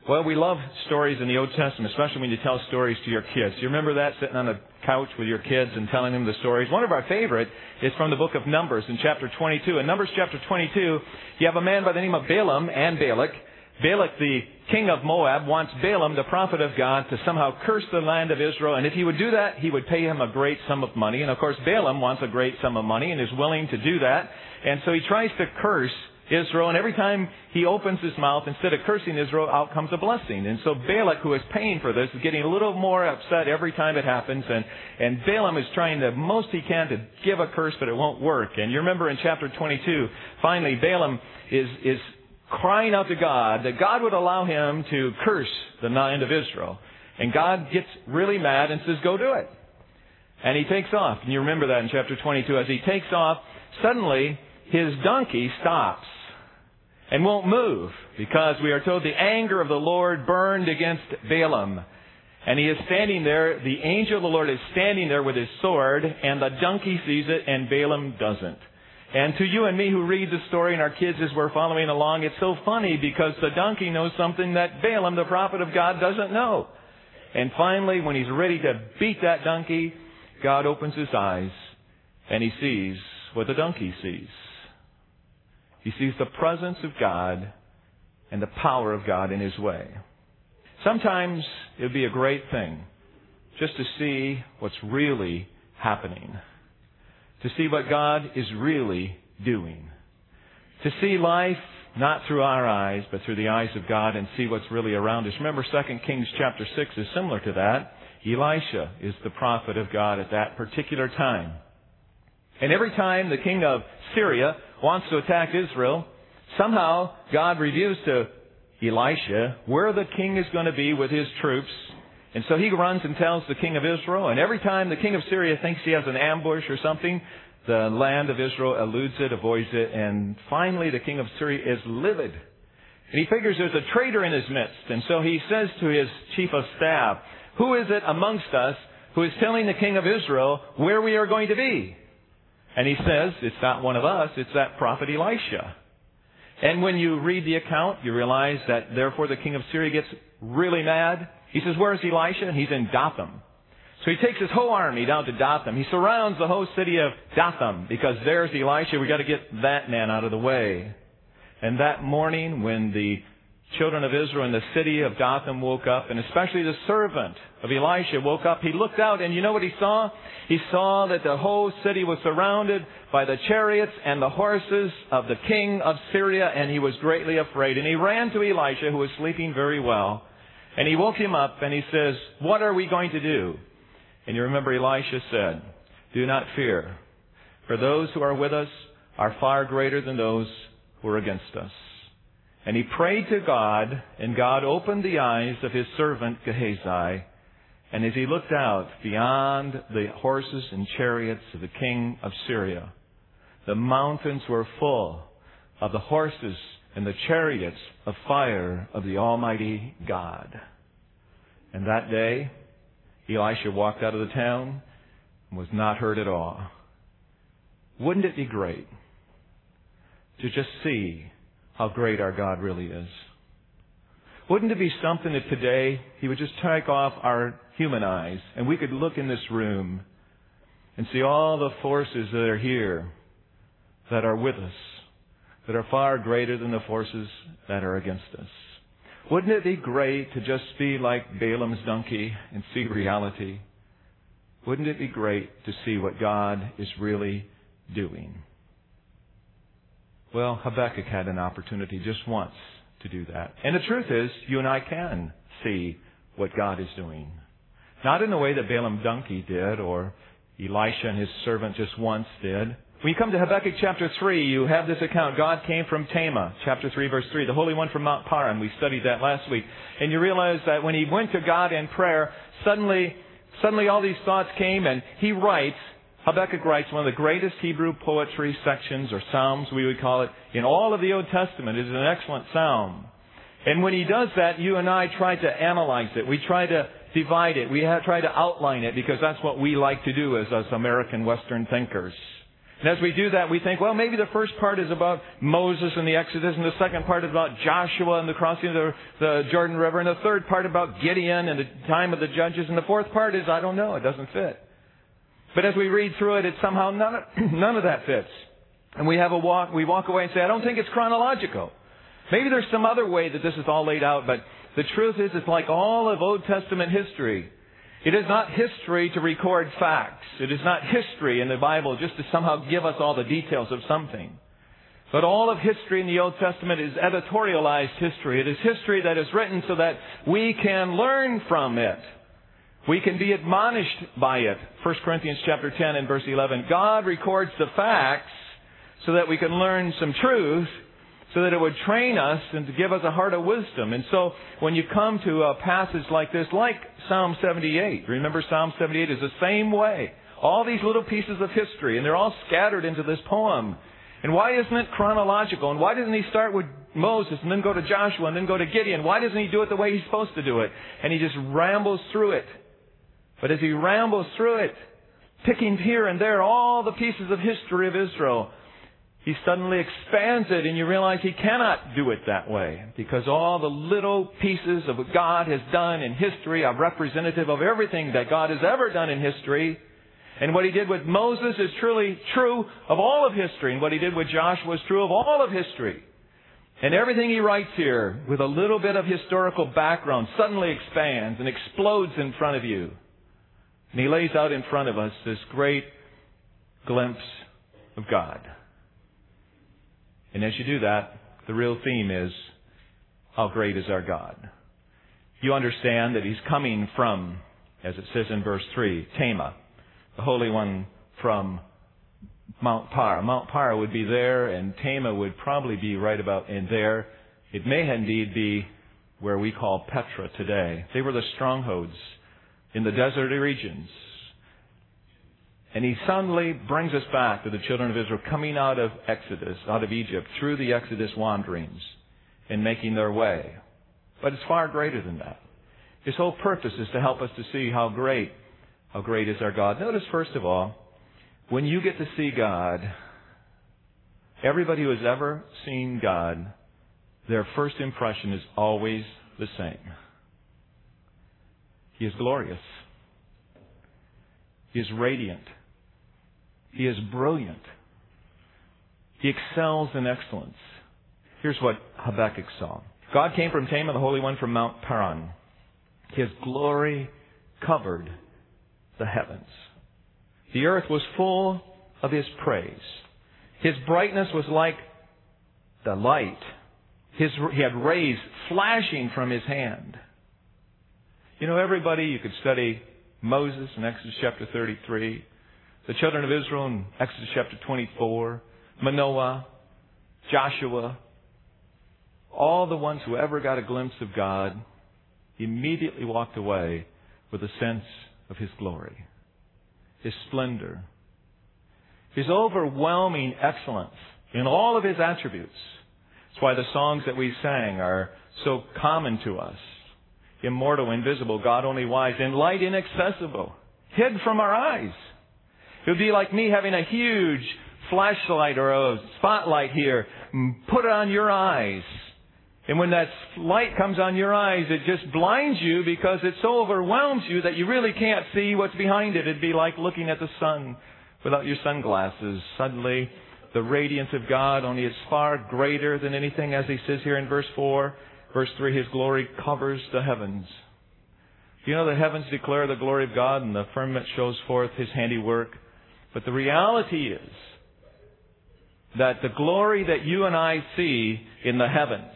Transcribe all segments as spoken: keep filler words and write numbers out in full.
Well, we love stories in the Old Testament, especially when you tell stories to your kids. You remember that, sitting on the couch with your kids and telling them the stories? One of our favorite is from the book of Numbers in chapter twenty-two. In Numbers chapter twenty-two, you have a man by the name of Balaam and Balak. Balak, the king of Moab, wants Balaam, the prophet of God, to somehow curse the land of Israel. And if he would do that, he would pay him a great sum of money. And of course, Balaam wants a great sum of money and is willing to do that. And so he tries to curse Israel, and every time he opens his mouth, instead of cursing Israel, out comes a blessing. And so Balak, who is paying for this, is getting a little more upset every time it happens, and, and Balaam is trying the most he can to give a curse, but it won't work. And you remember in chapter twenty-two, finally Balaam is, is crying out to God that God would allow him to curse the land of Israel. And God gets really mad and says, go do it. And he takes off. And you remember that in chapter twenty-two. As he takes off, suddenly his donkey stops and won't move, because we are told the anger of the Lord burned against Balaam. And he is standing there, the angel of the Lord is standing there with his sword, and the donkey sees it and Balaam doesn't. And to you and me who read the story, and our kids as we're following along, it's so funny because the donkey knows something that Balaam, the prophet of God, doesn't know. And finally, when he's ready to beat that donkey, God opens his eyes and he sees what the donkey sees. He sees the presence of God and the power of God in his way. Sometimes it would be a great thing just to see what's really happening. To see what God is really doing. To see life not through our eyes, but through the eyes of God, and see what's really around us. Remember, Second Kings chapter six is similar to that. Elisha is the prophet of God at that particular time. And every time the king of Syria wants to attack Israel, somehow God reveals to Elisha where the king is going to be with his troops. And so he runs and tells the king of Israel. And every time the king of Syria thinks he has an ambush or something, the land of Israel eludes it, avoids it. And finally the king of Syria is livid. And he figures there's a traitor in his midst. And so he says to his chief of staff, who is it amongst us who is telling the king of Israel where we are going to be? And he says, it's not one of us, it's that prophet Elisha. And when you read the account, you realize that therefore the king of Syria gets really mad. He says, where is Elisha? And he's in Dothan. So he takes his whole army down to Dothan. He surrounds the whole city of Dothan because there's Elisha. We've got to get that man out of the way. And that morning when the children of Israel in the city of Dothan woke up, and especially the servant of Elisha woke up, he looked out and you know what he saw? He saw that the whole city was surrounded by the chariots and the horses of the king of Syria, and he was greatly afraid. And he ran to Elisha, who was sleeping very well, and he woke him up and he says, what are we going to do? And you remember Elisha said, do not fear, for those who are with us are far greater than those who are against us. And he prayed to God, and God opened the eyes of his servant Gehazi. And as he looked out beyond the horses and chariots of the king of Syria, the mountains were full of the horses and the chariots of fire of the Almighty God. And that day, Elisha walked out of the town and was not hurt at all. Wouldn't it be great to just see how great our God really is? Wouldn't it be something that today He would just take off our human eyes and we could look in this room and see all the forces that are here that are with us, that are far greater than the forces that are against us? Wouldn't it be great to just be like Balaam's donkey and see reality? Wouldn't it be great to see what God is really doing? Well, Habakkuk had an opportunity just once to do that. And the truth is, you and I can see what God is doing. Not in the way that Balaam donkey did or Elisha and his servant just once did. When you come to Habakkuk chapter three, you have this account. God came from Tema, chapter three, verse three, the Holy One from Mount Paran. We studied that last week. And you realize that when he went to God in prayer, suddenly, suddenly all these thoughts came, and he writes, Habakkuk writes one of the greatest Hebrew poetry sections, or psalms we would call it, in all of the Old Testament. It is an excellent psalm. And when he does that, you and I try to analyze it. We try to divide it. We have, try to outline it because that's what we like to do as us American Western thinkers. And as we do that, we think, well, maybe the first part is about Moses and the Exodus, and the second part is about Joshua and the crossing of the, the Jordan River, and the third part about Gideon and the time of the judges, and the fourth part is, I don't know, it doesn't fit. But as we read through it, it's somehow none of, none of that fits. And we have a walk, we walk away and say, I don't think it's chronological. Maybe there's some other way that this is all laid out, but the truth is, it's like all of Old Testament history. It is not history to record facts. It is not history in the Bible just to somehow give us all the details of something. But all of history in the Old Testament is editorialized history. It is history that is written so that we can learn from it. We can be admonished by it. First Corinthians chapter ten and verse eleven. God records the facts so that we can learn some truth, so that it would train us and to give us a heart of wisdom. And so when you come to a passage like this, like Psalm seventy-eight, remember Psalm seventy-eight is the same way. All these little pieces of history, and they're all scattered into this poem. And why isn't it chronological? And why doesn't he start with Moses and then go to Joshua and then go to Gideon? Why doesn't he do it the way he's supposed to do it? And he just rambles through it. But as he rambles through it, picking here and there all the pieces of history of Israel, he suddenly expands it, and you realize he cannot do it that way, because all the little pieces of what God has done in history are representative of everything that God has ever done in history. And what he did with Moses is truly true of all of history, and what he did with Joshua is true of all of history. And everything he writes here, with a little bit of historical background, suddenly expands and explodes in front of you. And he lays out in front of us this great glimpse of God. And as you do that, the real theme is, how great is our God? You understand that he's coming from, as it says in verse three, Tema, the Holy One from Mount Par. Mount Par would be there, and Tema would probably be right about in there. It may indeed be where we call Petra today. They were the strongholds in the desert regions. And he suddenly brings us back to the children of Israel coming out of Exodus, out of Egypt, through the Exodus wanderings and making their way. But it's far greater than that. His whole purpose is to help us to see how great, how great is our God. Notice, first of all, when you get to see God, everybody who has ever seen God, their first impression is always the same. He is glorious. He is radiant. He is brilliant. He excels in excellence. Here's what Habakkuk saw. God came from Tema, the Holy One from Mount Paran. His glory covered the heavens. The earth was full of His praise. His brightness was like the light. His, he had rays flashing from His hand. You know, everybody, you could study Moses in Exodus chapter thirty-three, the children of Israel in Exodus chapter twenty-four, Manoah, Joshua, all the ones who ever got a glimpse of God immediately walked away with a sense of His glory, His splendor, His overwhelming excellence in all of His attributes. That's why the songs that we sang are so common to us. Immortal, invisible, God only wise, in light inaccessible, hid from our eyes. It would be like me having a huge flashlight or a spotlight here, put it on your eyes. And when that light comes on your eyes, it just blinds you because it so overwhelms you that you really can't see what's behind it. It'd be like looking at the sun without your sunglasses. Suddenly, the radiance of God, only it's far greater than anything, as He says here in verse four. Verse three, His glory covers the heavens. You know, the heavens declare the glory of God and the firmament shows forth His handiwork. But the reality is that the glory that you and I see in the heavens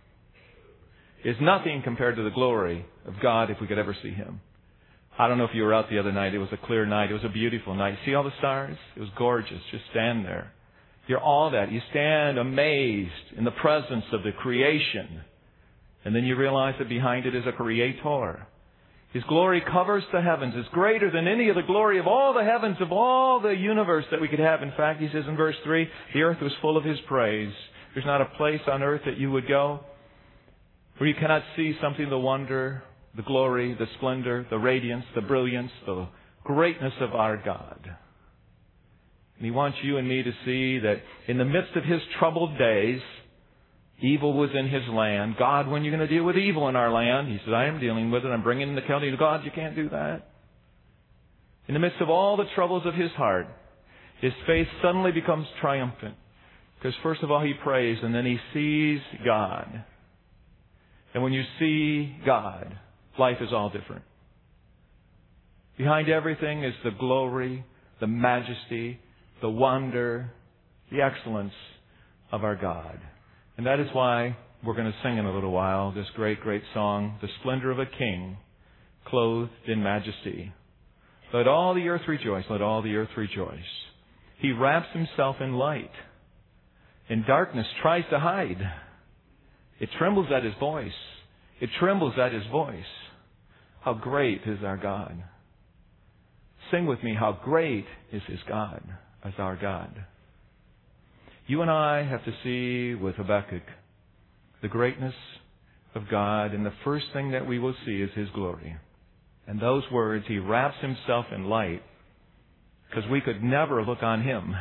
is nothing compared to the glory of God if we could ever see Him. I don't know if you were out the other night. It was a clear night. It was a beautiful night. See all the stars? It was gorgeous. Just stand there. You're all that. You stand amazed in the presence of the creation. And then you realize that behind it is a Creator. His glory covers the heavens. It's greater than any of the glory of all the heavens, of all the universe that we could have. In fact, He says in verse three, the earth was full of His praise. There's not a place on earth that you would go where you cannot see something of the wonder, the glory, the splendor, the radiance, the brilliance, the greatness of our God. And He wants you and me to see that in the midst of His troubled days, evil was in His land. God, when are you going to deal with evil in our land? He said, I am dealing with it. I'm bringing in the county. God, you can't do that. In the midst of all the troubles of his heart, his faith suddenly becomes triumphant. Because first of all, he prays, and then he sees God. And when you see God, life is all different. Behind everything is the glory, the majesty, the wonder, the excellence of our God. And that is why we're going to sing in a little while this great, great song, The Splendor of a King, Clothed in Majesty. Let all the earth rejoice, let all the earth rejoice. He wraps himself in light, and darkness tries to hide. It trembles at his voice. It trembles at his voice. How great is our God. Sing with me, how great is his God, as our God. You and I have to see with Habakkuk the greatness of God, and the first thing that we will see is his glory. And those words, he wraps himself in light, because we could never look on him.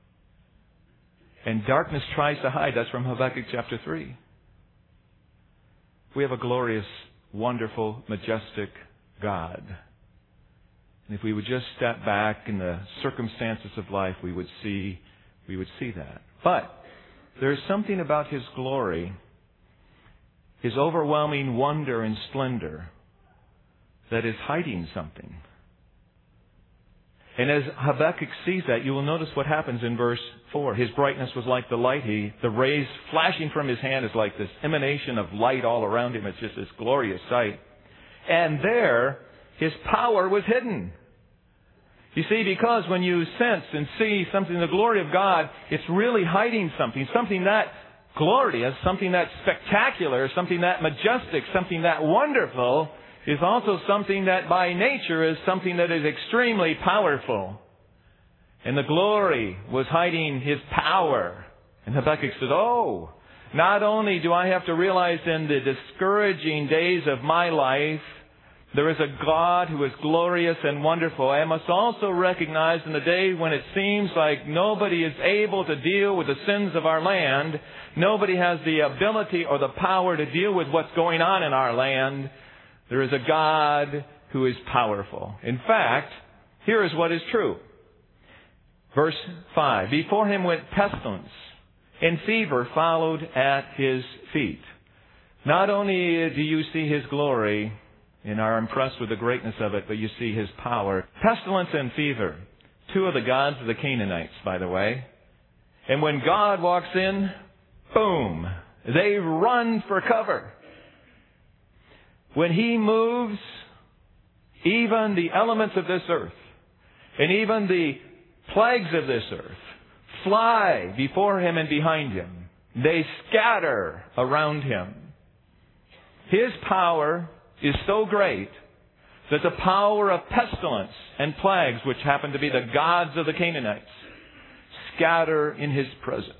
And darkness tries to hide. That's from Habakkuk chapter three. We have a glorious, wonderful, majestic God. And if we would just step back in the circumstances of life, we would see, we would see that. But there is something about his glory, his overwhelming wonder and splendor, that is hiding something. And as Habakkuk sees that, you will notice what happens in verse four. His brightness was like the light. He, the rays flashing from his hand is like this emanation of light all around him. It's just this glorious sight. And there, his power was hidden. You see, because when you sense and see something, the glory of God, it's really hiding something. Something that glorious, something that spectacular, something that majestic, something that wonderful, is also something that by nature is something that is extremely powerful. And the glory was hiding his power. And Habakkuk said, oh, not only do I have to realize in the discouraging days of my life, there is a God who is glorious and wonderful, I must also recognize in the day when it seems like nobody is able to deal with the sins of our land, nobody has the ability or the power to deal with what's going on in our land, there is a God who is powerful. In fact, here is what is true. Verse five. Before him went pestilence, and fever followed at his feet. Not only do you see his glory and are impressed with the greatness of it, but you see his power. Pestilence and fever. Two of the gods of the Canaanites, by the way. And when God walks in, boom, they run for cover. When he moves, even the elements of this earth and even the plagues of this earth fly before him and behind him. They scatter around him. His power is so great that the power of pestilence and plagues, which happen to be the gods of the Canaanites, scatter in his presence.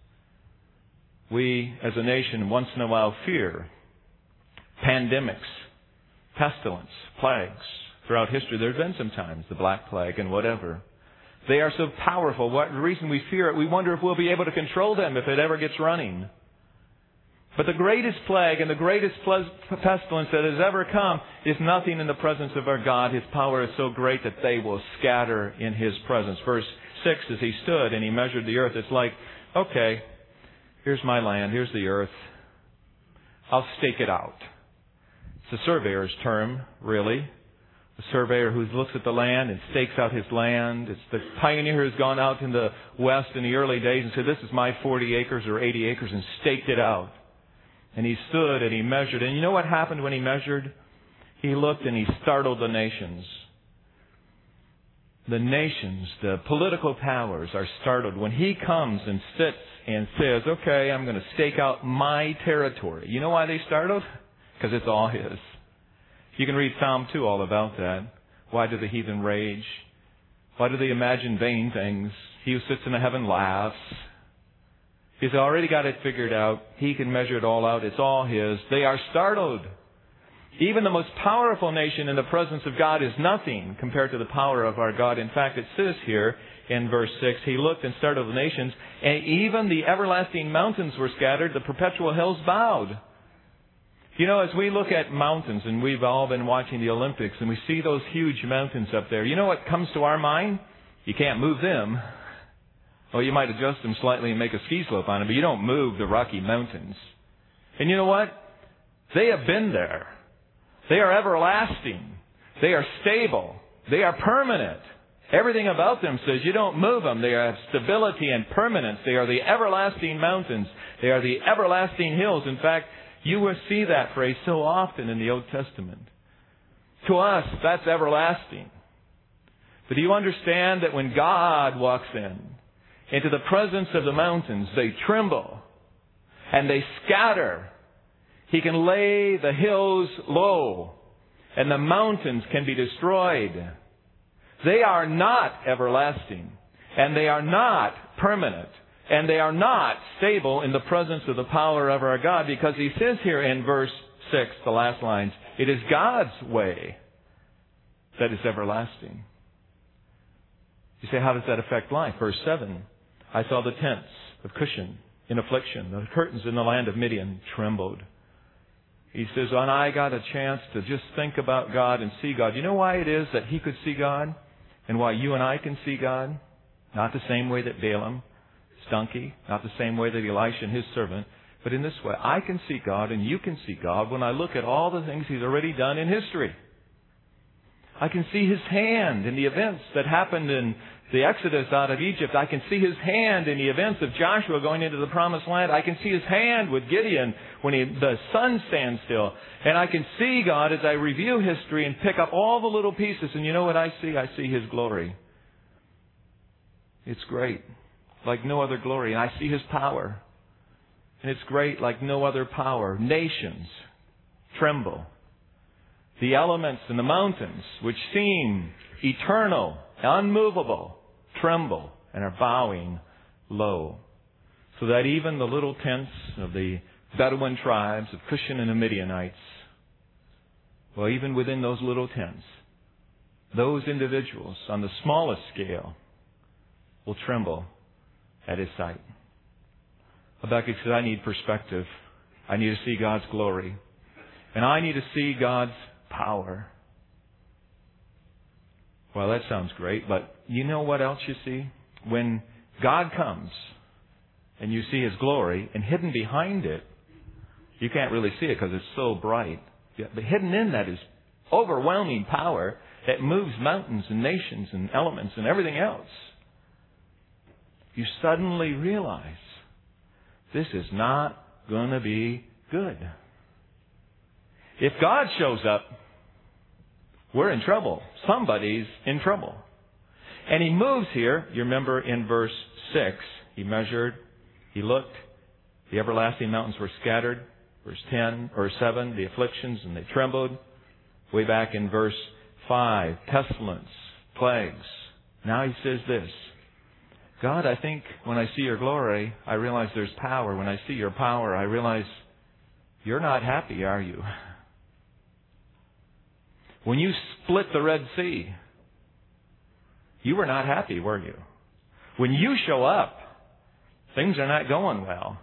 We, as a nation, once in a while fear pandemics, pestilence, plagues. Throughout history, there have been some times, the Black Plague and whatever. They are so powerful. What the reason we fear it, we wonder if we'll be able to control them if it ever gets running. But the greatest plague and the greatest pestilence that has ever come is nothing in the presence of our God. His power is so great that they will scatter in his presence. Verse six, as he stood and he measured the earth, it's like, okay, here's my land, here's the earth. I'll stake it out. It's a surveyor's term, really. A surveyor who looks at the land and stakes out his land. It's the pioneer who's gone out in the west in the early days and said, this is my forty acres or eighty acres, and staked it out. And he stood and he measured. And you know what happened when he measured? He looked and he startled the nations. The nations, the political powers are startled when he comes and sits and says, okay, I'm going to stake out my territory. You know why they startled? Because it's all his. You can read Psalm two all about that. Why do the heathen rage? Why do they imagine vain things? He who sits in the heaven laughs. He's already got it figured out. He can measure it all out. It's all his. They are startled. Even the most powerful nation in the presence of God is nothing compared to the power of our God. In fact, it says here in verse six, He looked and startled the nations, and even the everlasting mountains were scattered, the perpetual hills bowed. You know, as we look at mountains, and we've all been watching the Olympics, and we see those huge mountains up there, you know what comes to our mind? You can't move them. Well, you might adjust them slightly and make a ski slope on them, but you don't move the Rocky Mountains. And you know what? They have been there. They are everlasting. They are stable. They are permanent. Everything about them says you don't move them. They have stability and permanence. They are the everlasting mountains. They are the everlasting hills. In fact, you will see that phrase so often in the Old Testament. To us, that's everlasting. But do you understand that when God walks in, into the presence of the mountains, they tremble and they scatter. He can lay the hills low and the mountains can be destroyed. They are not everlasting and they are not permanent and they are not stable in the presence of the power of our God, because He says here in verse six, the last lines, it is God's way that is everlasting. You say, how does that affect life? Verse seven, I saw the tents of Cushan in affliction. The curtains in the land of Midian trembled. He says, when I got a chance to just think about God and see God, you know why it is that he could see God? And why you and I can see God? Not the same way that Balaam, donkey, not the same way that Elisha and his servant, but in this way. I can see God and you can see God when I look at all the things He's already done in history. I can see His hand in the events that happened in the Exodus out of Egypt. I can see His hand in the events of Joshua going into the Promised Land. I can see His hand with Gideon when he, the sun stands still. And I can see God as I review history and pick up all the little pieces. And you know what I see? I see His glory. It's great, like no other glory. And I see His power. And it's great, like no other power. Nations tremble. The elements and the mountains, which seem eternal, unmovable, tremble and are bowing low. So that even the little tents of the Bedouin tribes of Cushan and the Midianites, well, even within those little tents, those individuals on the smallest scale will tremble at His sight. Habakkuk says, I need perspective. I need to see God's glory. And I need to see God's power. Well, that sounds great, but you know what else you see? When God comes and you see His glory, and hidden behind it, you can't really see it because it's so bright. But hidden in that is overwhelming power that moves mountains and nations and elements and everything else. You suddenly realize this is not going to be good. If God shows up, we're in trouble. Somebody's in trouble. And He moves here. You remember in verse six, He measured, He looked, the everlasting mountains were scattered. Verse ten or seven, the afflictions, and they trembled. Way back in verse five, pestilence, plagues. Now He says this, God, I think when I see Your glory, I realize there's power. When I see Your power, I realize you're not happy, are you? When you split the Red Sea, you were not happy, were you? When you show up, things are not going well.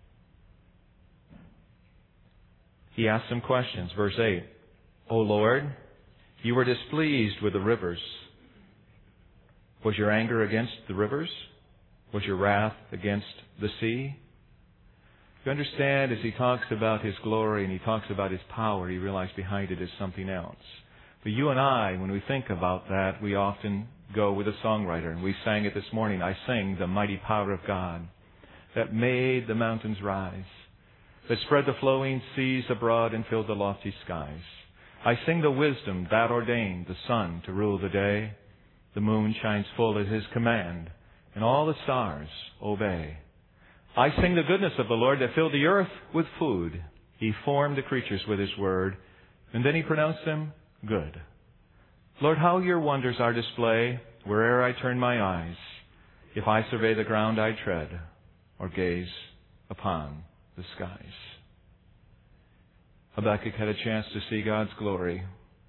He asked some questions. Verse eight, O Lord, You were displeased with the rivers. Was Your anger against the rivers? Was Your wrath against the sea? You understand, as he talks about His glory and he talks about His power, you realize behind it is something else. But you and I, when we think about that, we often go with a songwriter. And we sang it this morning. I sing the mighty power of God that made the mountains rise, that spread the flowing seas abroad and filled the lofty skies. I sing the wisdom that ordained the sun to rule the day. The moon shines full at His command, and all the stars obey. I sing the goodness of the Lord that filled the earth with food. He formed the creatures with His word, and then He pronounced them good. Lord, how Your wonders are displayed where'er I turn my eyes, if I survey the ground I tread, or gaze upon the skies. Habakkuk had a chance to see God's glory.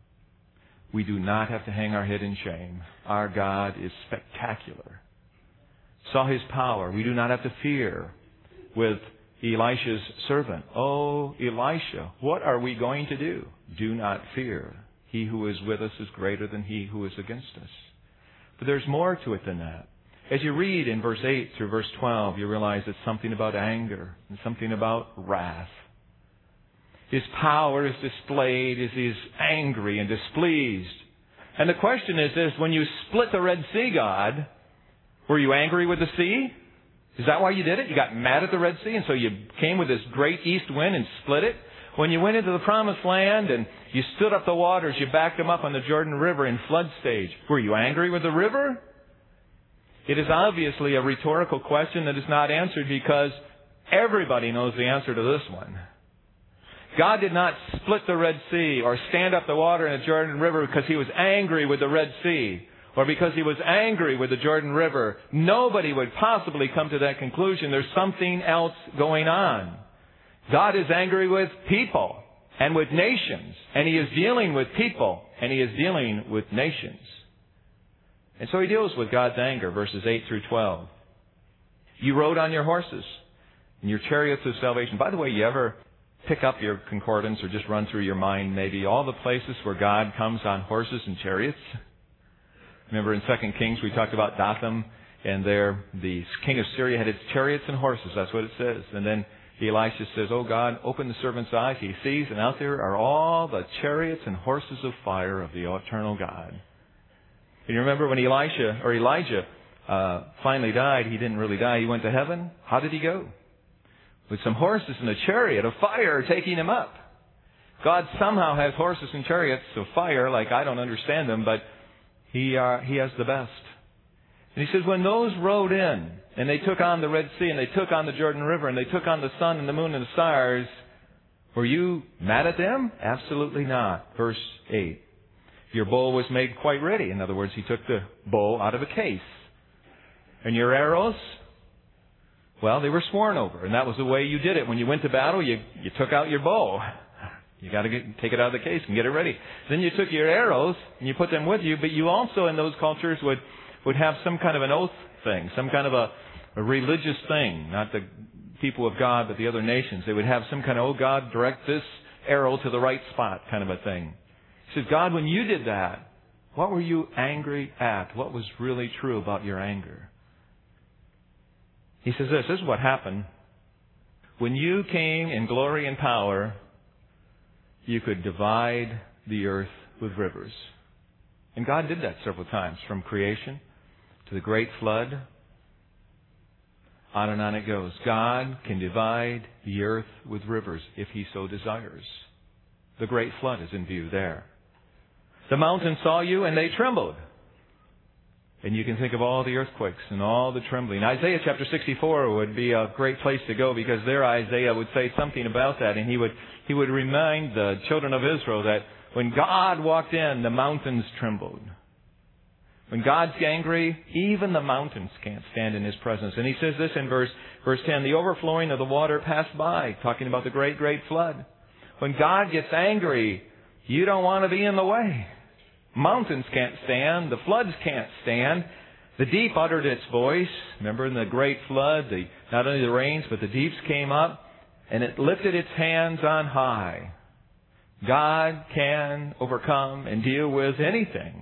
We do not have to hang our head in shame. Our God is spectacular. Saw His power. We do not have to fear with Elisha's servant. Oh, Elisha, what are we going to do? Do not fear. He who is with us is greater than he who is against us. But there's more to it than that. As you read in verse eight through verse twelve, you realize it's something about anger and something about wrath. His power is displayed as He is angry and displeased. And the question is this: when you split the Red Sea, God, were you angry with the sea? Is that why you did it? You got mad at the Red Sea and so you came with this great east wind and split it? When you went into the Promised Land and you stood up the waters, you backed them up on the Jordan River in flood stage, were you angry with the river? It is obviously a rhetorical question that is not answered because everybody knows the answer to this one. God did not split the Red Sea or stand up the water in the Jordan River because He was angry with the Red Sea or because He was angry with the Jordan River. Nobody would possibly come to that conclusion. There's something else going on. God is angry with people and with nations, and He is dealing with people and He is dealing with nations. And so He deals with God's anger, verses eight through twelve. You rode on your horses and your chariots of salvation. By the way, you ever pick up your concordance or just run through your mind maybe all the places where God comes on horses and chariots? Remember in Second Kings we talked about Dathan, and there the king of Syria had his chariots and horses. That's what it says. And then Elisha says, "Oh God, open the servant's eyes." He sees, and out there are all the chariots and horses of fire of the eternal God. And you remember when Elisha or Elijah uh, finally died, he didn't really die. He went to heaven. How did he go? With some horses and a chariot of fire taking him up. God somehow has horses and chariots of fire, like I don't understand them, but He uh, He has the best. And He says, when those rode in, and they took on the Red Sea, and they took on the Jordan River, and they took on the sun and the moon and the stars, were you mad at them? Absolutely not. Verse eight. Your bow was made quite ready. In other words, He took the bow out of a case. And your arrows? Well, they were sworn over, and that was the way you did it. When you went to battle, you, you took out your bow. You got to get, take it out of the case and get it ready. Then you took your arrows and you put them with you, but you also in those cultures would, would have some kind of an oath thing, some kind of a, a religious thing, not the people of God, but the other nations. They would have some kind of, oh God, direct this arrow to the right spot kind of a thing. He says, God, when you did that, what were you angry at? What was really true about your anger? He says this, this is what happened. When you came in glory and power, you could divide the earth with rivers. And God did that several times, from creation to the great flood. On and on it goes. God can divide the earth with rivers if He so desires. The great flood is in view there. The mountains saw you and they trembled. And you can think of all the earthquakes and all the trembling. Isaiah chapter sixty-four would be a great place to go, because there Isaiah would say something about that. And he would, he would remind the children of Israel that when God walked in, the mountains trembled. When God's angry, even the mountains can't stand in His presence. And He says this in verse, verse ten, the overflowing of the water passed by, talking about the great, great flood. When God gets angry, you don't want to be in the way. Mountains can't stand. The floods can't stand. The deep uttered its voice. Remember in the great flood, the, not only the rains, but the deeps came up, and it lifted its hands on high. God can overcome and deal with anything.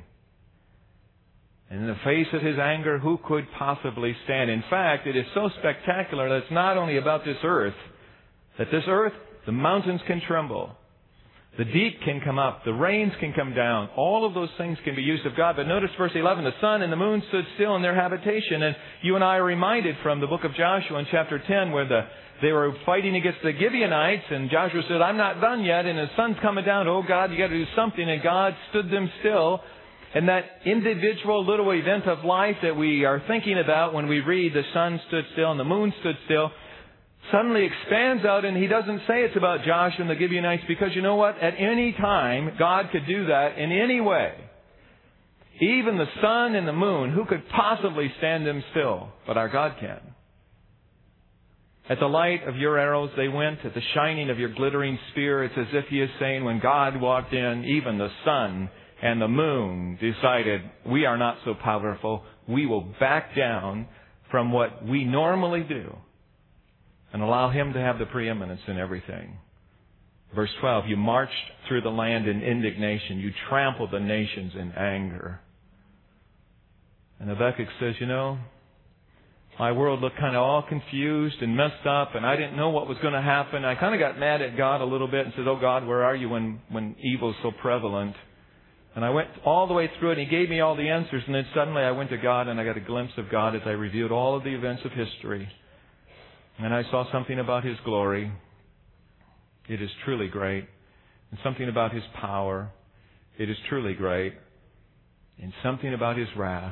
And in the face of His anger, who could possibly stand? In fact, it is so spectacular that it's not only about this earth, that this earth, the mountains can tremble. The deep can come up. The rains can come down. All of those things can be used of God. But notice verse eleven, the sun and the moon stood still in their habitation. And you and I are reminded from the book of Joshua in chapter ten, where the, they were fighting against the Gibeonites. And Joshua said, I'm not done yet. And the sun's coming down. Oh God, you got to do something. And God stood them still. And that individual little event of life that we are thinking about when we read the sun stood still and the moon stood still, suddenly expands out, and He doesn't say it's about Joshua and the Gibeonites, because you know what? At any time, God could do that in any way. Even the sun and the moon, who could possibly stand them still? But our God can. At the light of your arrows they went, at the shining of your glittering spear. It's as if He is saying, when God walked in, even the sun and the moon decided, we are not so powerful. We will back down from what we normally do and allow Him to have the preeminence in everything. Verse twelve, you marched through the land in indignation. You trampled the nations in anger. And Habakkuk says, you know, my world looked kind of all confused and messed up, and I didn't know what was going to happen. I kind of got mad at God a little bit and said, oh God, where are you when, when evil is so prevalent? And I went all the way through it, and He gave me all the answers, and then suddenly I went to God, and I got a glimpse of God as I reviewed all of the events of history. And I saw something about His glory. It is truly great. And something about His power. It is truly great. And something about His wrath.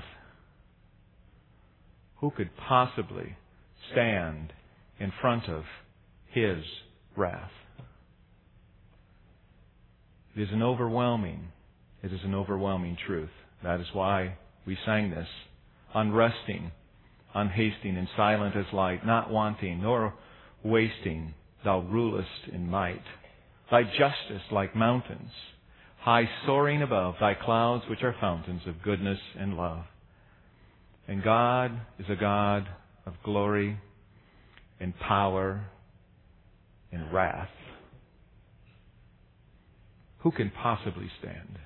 Who could possibly stand in front of His wrath? It is an overwhelming, it is an overwhelming truth. That is why we sang this. Unresting, unhasting, and silent as light, not wanting nor wasting, Thou rulest in might. Thy justice like mountains, high soaring above, Thy clouds which are fountains of goodness and love. And God is a God of glory and power and wrath. Who can possibly stand?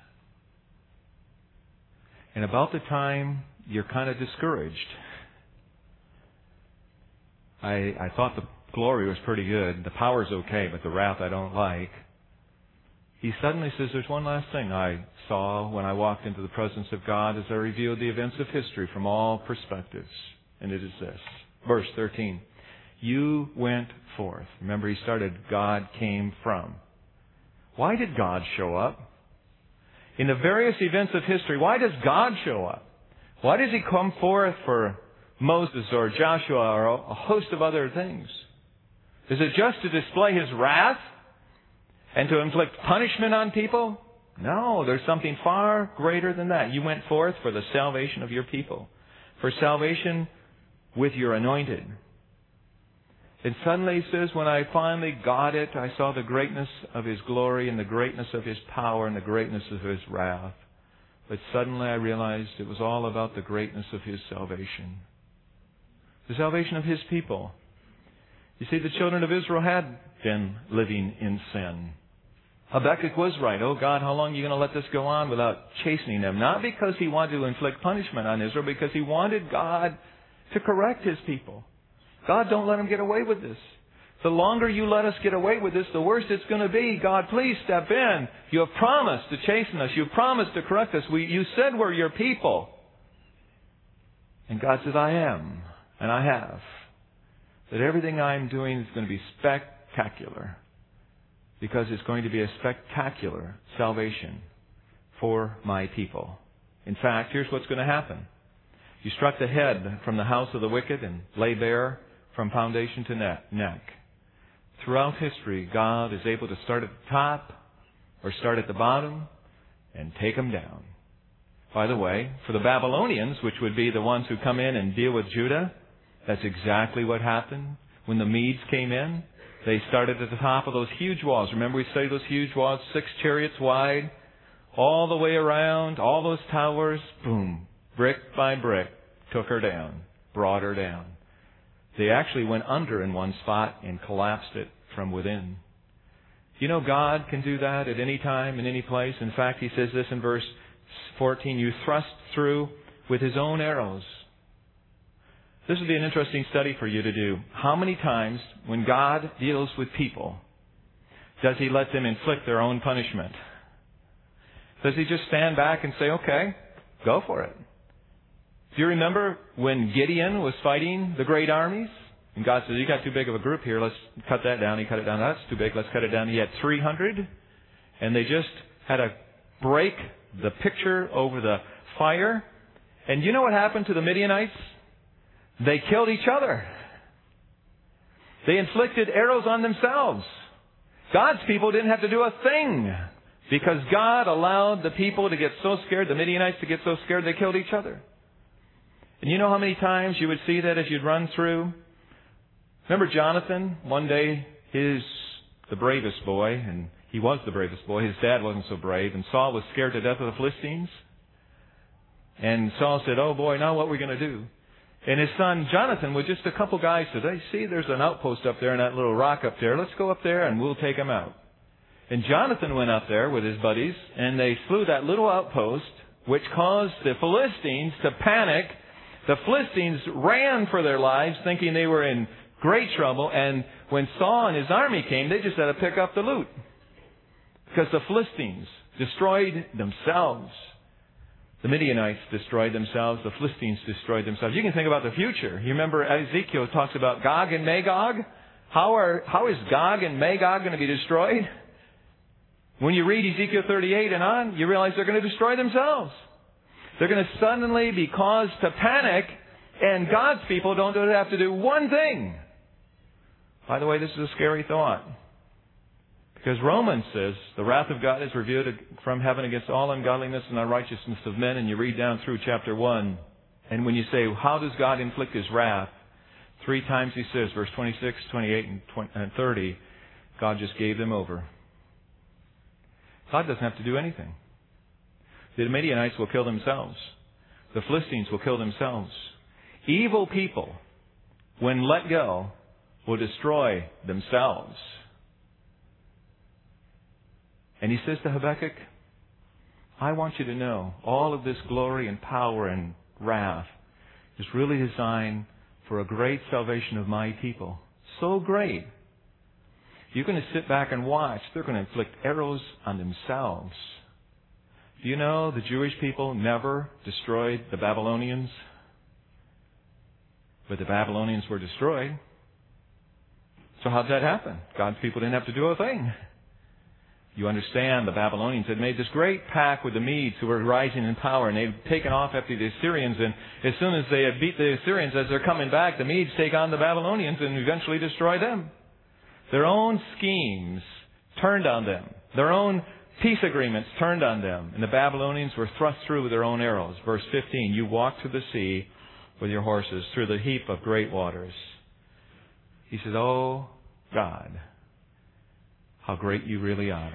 And about the time you're kind of discouraged, I, I thought the glory was pretty good. The power's okay, but the wrath I don't like. He suddenly says, there's one last thing I saw when I walked into the presence of God as I reviewed the events of history from all perspectives. And it is this. Verse thirteen. You went forth. Remember, he started, God came from. Why did God show up? In the various events of history, why does God show up? Why does He come forth for Moses or Joshua or a host of other things? Is it just to display His wrath? And to inflict punishment on people? No, there's something far greater than that. You went forth for the salvation of your people. For salvation with your anointed. And suddenly he says, when I finally got it, I saw the greatness of His glory and the greatness of His power and the greatness of His wrath. But suddenly I realized it was all about the greatness of His salvation. The salvation of His people. You see, the children of Israel had been living in sin. Habakkuk was right. Oh God, how long are you going to let this go on without chastening them? Not because he wanted to inflict punishment on Israel, because he wanted God to correct His people. God, don't let them get away with this. The longer you let us get away with this, the worse it's going to be. God, please step in. You have promised to chasten us. You have promised to correct us. We, you said we're your people. And God says, I am, and I have. That everything I'm doing is going to be spectacular. Because it's going to be a spectacular salvation for my people. In fact, here's what's going to happen. You struck the head from the house of the wicked and lay bare from foundation to neck. Throughout history, God is able to start at the top or start at the bottom and take them down. By the way, for the Babylonians, which would be the ones who come in and deal with Judah, that's exactly what happened. When the Medes came in, they started at the top of those huge walls. Remember we studied those huge walls, six chariots wide, all the way around, all those towers, boom, brick by brick, took her down, brought her down. They actually went under in one spot and collapsed it from within. You know, God can do that at any time, in any place. In fact, He says this in verse fourteen, you thrust through with His own arrows. This would be an interesting study for you to do. How many times when God deals with people, does He let them inflict their own punishment? Does He just stand back and say, okay, go for it? Do you remember when Gideon was fighting the great armies? And God says, you got too big of a group here. Let's cut that down. He cut it down. That's too big. Let's cut it down. He had three hundred. And they just had to break the picture over the fire. And you know what happened to the Midianites? They killed each other. They inflicted arrows on themselves. God's people didn't have to do a thing because God allowed the people to get so scared, the Midianites to get so scared, they killed each other. And you know how many times you would see that as you'd run through Remember Jonathan? One day, his the bravest boy, and he was the bravest boy. His dad wasn't so brave, and Saul was scared to death of the Philistines. And Saul said, oh boy, now what are we going to do? And his son Jonathan, with just a couple guys, said, hey, see, there's an outpost up there and that little rock up there. Let's go up there and we'll take him out. And Jonathan went up there with his buddies, and they slew that little outpost, which caused the Philistines to panic. The Philistines ran for their lives, thinking they were in great trouble. And when Saul and his army came, they just had to pick up the loot, because the Philistines destroyed themselves. The Midianites destroyed themselves. The Philistines destroyed themselves. You can think about the future. You remember Ezekiel talks about Gog and Magog? How are, how is Gog and Magog going to be destroyed? When you read Ezekiel thirty-eight and on, you realize they're going to destroy themselves. They're going to suddenly be caused to panic, and God's people don't have to do one thing. By the way, this is a scary thought. Because Romans says, the wrath of God is revealed from heaven against all ungodliness and unrighteousness of men. And you read down through chapter one. And when you say, how does God inflict His wrath? Three times He says, verse twenty-six, twenty-eight, and thirty, God just gave them over. God doesn't have to do anything. The Midianites will kill themselves. The Philistines will kill themselves. Evil people, when let go, will destroy themselves. And he says to Habakkuk, I want you to know all of this glory and power and wrath is really designed for a great salvation of my people. So great. You're going to sit back and watch. They're going to inflict arrows on themselves. Do you know the Jewish people never destroyed the Babylonians? But the Babylonians were destroyed. So how did that happen? God's people didn't have to do a thing. You understand, the Babylonians had made this great pact with the Medes, who were rising in power, and they'd taken off after the Assyrians. And as soon as they had beat the Assyrians, as they're coming back, the Medes take on the Babylonians and eventually destroy them. Their own schemes turned on them. Their own peace agreements turned on them. And the Babylonians were thrust through with their own arrows. Verse fifteen, you walk through the sea with your horses, through the heap of great waters. He says, oh, God, how great you really are.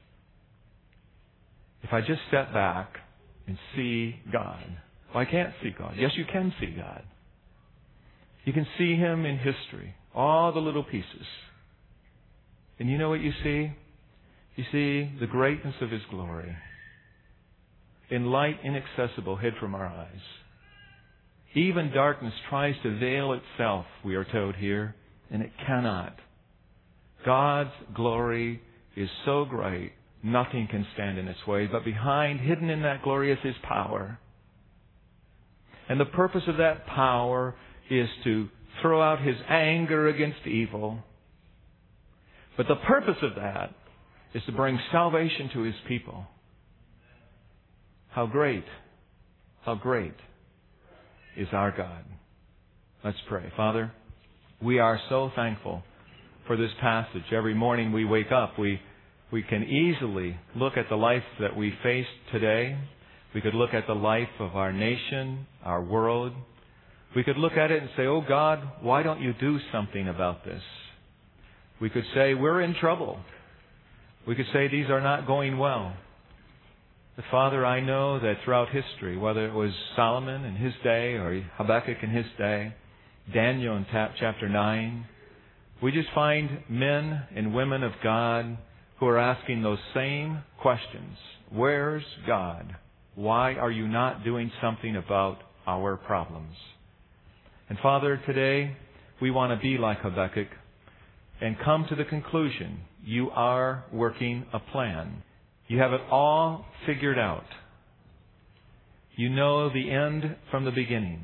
If I just step back and see God. Well, I can't see God. Yes, you can see God. You can see Him in history. All the little pieces. And you know what you see? You see the greatness of His glory. In light inaccessible hid from our eyes. Even darkness tries to veil itself, we are told here, and it cannot. God's glory is so great, nothing can stand in its way. But behind, hidden in that glory, is His power. And the purpose of that power is to throw out His anger against evil. But the purpose of that is to bring salvation to His people. How great, how great is our God. Let's pray. Father, we are so thankful for this passage. Every morning we wake up, we we can easily look at the life that we face today. We could look at the life of our nation, our world. We could look at it and say, oh God, why don't you do something about this? We could say, we're in trouble. We could say, these are not going well. But Father, I know that throughout history, whether it was Solomon in his day or Habakkuk in his day, Daniel in chapter nine, we just find men and women of God who are asking those same questions. Where's God? Why are you not doing something about our problems? And Father, today we want to be like Habakkuk and come to the conclusion you are working a plan. You have it all figured out. You know the end from the beginning.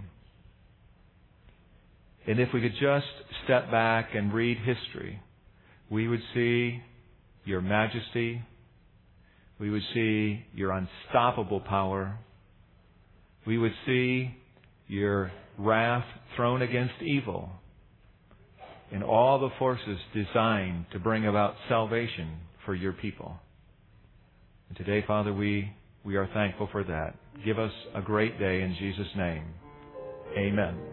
And if we could just step back and read history, we would see your majesty. We would see your unstoppable power. We would see your wrath thrown against evil and all the forces designed to bring about salvation for your people. And today, Father, we, we are thankful for that. Give us a great day in Jesus' name. Amen.